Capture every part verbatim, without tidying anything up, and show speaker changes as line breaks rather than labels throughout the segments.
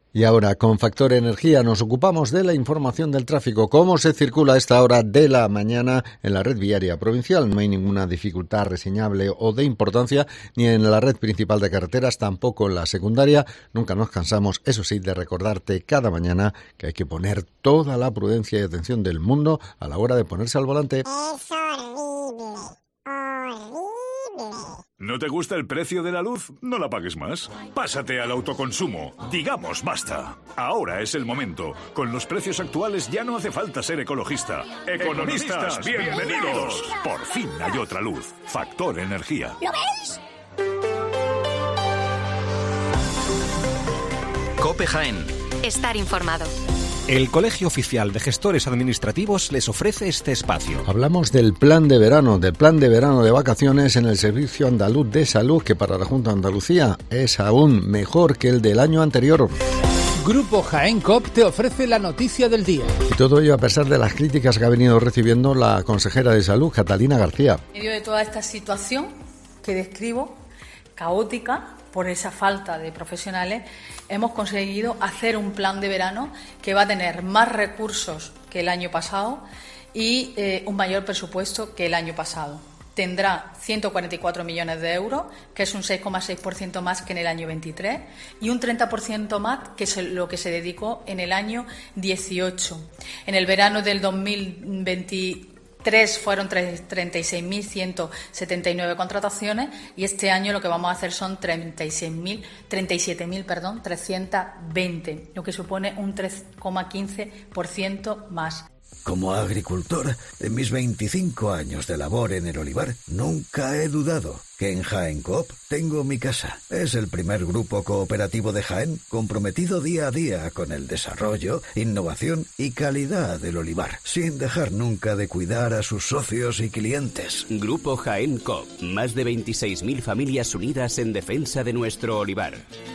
Y ahora, con Factor Energía, nos ocupamos de la información del tráfico. ¿Cómo se circula a esta hora de la mañana en la red viaria provincial? No hay ninguna dificultad reseñable o de importancia, ni en la red principal de carreteras, tampoco en la secundaria. Nunca nos cansamos, eso sí, de recordarte cada mañana que hay que poner toda la prudencia y atención del mundo a la hora de ponerse al volante.
Es horrible, horrible.
¿No te gusta el precio de la luz? No la pagues más. Pásate al autoconsumo. Digamos basta. Ahora es el momento. Con los precios actuales ya no hace falta ser ecologista. Economistas, bienvenidos. Por fin hay otra luz. Factor Energía.
¿Lo veis?
COPE Jaén.
Estar informado.
El Colegio Oficial de Gestores Administrativos les ofrece este espacio.
Hablamos del plan de verano, del plan de verano de vacaciones en el Servicio Andaluz de Salud, que para la Junta de Andalucía es aún mejor que el del año anterior.
Grupo Jaén Coop te ofrece la noticia del día.
Y todo ello a pesar de las críticas que ha venido recibiendo la consejera de Salud, Catalina García.
En medio de toda esta situación que describo, caótica, por esa falta de profesionales, hemos conseguido hacer un plan de verano que va a tener más recursos que el año pasado y eh, un mayor presupuesto que el año pasado. Tendrá ciento cuarenta y cuatro millones de euros, que es un seis coma seis por ciento más que en el año veintitrés, y un treinta por ciento más que es lo que se dedicó en el año dieciocho. En el verano del dos mil veintitrés fueron treinta y seis mil ciento setenta y nueve contrataciones y este año lo que vamos a hacer son treinta y seis mil, treinta y siete mil, perdón, trescientos veinte, lo que supone un tres coma quince por ciento más.
Como agricultor, en mis veinticinco años de labor en el olivar, nunca he dudado que en Jaén Coop tengo mi casa. Es el primer grupo cooperativo de Jaén comprometido día a día con el desarrollo, innovación y calidad del olivar, sin dejar nunca de cuidar a sus socios y clientes.
Grupo Jaén Coop, más de veintiséis mil familias unidas en defensa de nuestro olivar.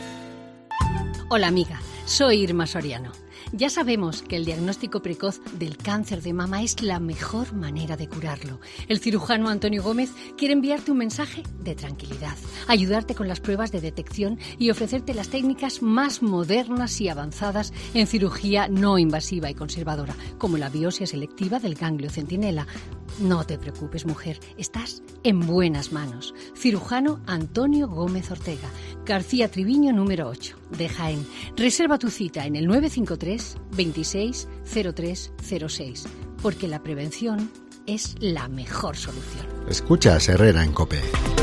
Hola amiga, soy Irma Soriano. Ya sabemos que el diagnóstico precoz del cáncer de mama es la mejor manera de curarlo. El cirujano Antonio Gómez quiere enviarte un mensaje de tranquilidad, ayudarte con las pruebas de detección y ofrecerte las técnicas más modernas y avanzadas en cirugía no invasiva y conservadora, como la biopsia selectiva del ganglio centinela. No te preocupes, mujer, estás en buenas manos. Cirujano Antonio Gómez Ortega, García Triviño número ocho, de Jaén. Reserva tu cita en el nueve cinco tres, veintiséis, cero tres cero seis, porque la prevención es la mejor solución.
Escuchas Herrera en COPE.